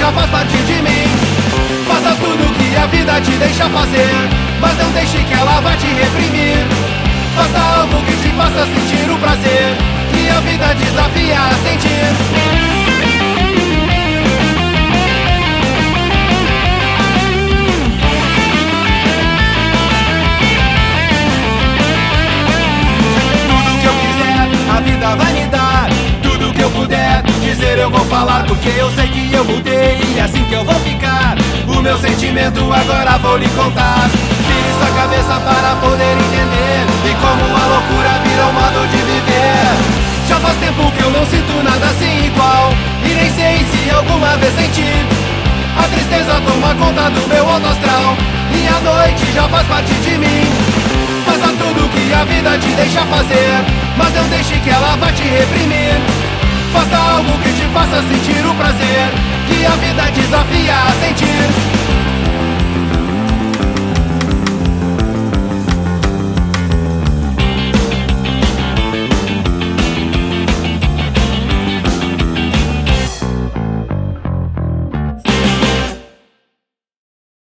já faz parte de mim. Faça tudo que a vida te deixa fazer, mas não deixe que ela vá te reprimir. Faça algo que te faça sentir o prazer que a vida desafia a sentir. A vida vai me dar tudo que eu puder dizer, eu vou falar, porque eu sei que eu mudei e é assim que eu vou ficar. O meu sentimento agora vou lhe contar. Tire sua cabeça para poder entender e como a loucura vira um modo de viver. Já faz tempo que eu não sinto nada assim igual e nem sei se alguma vez senti. A tristeza toma conta do meu alto astral e a noite já faz parte de mim. Faça tudo que a vida te deixa fazer, mas não deixe que ela vá te reprimir. Faça algo que te faça sentir o prazer que a vida desafia a sentir.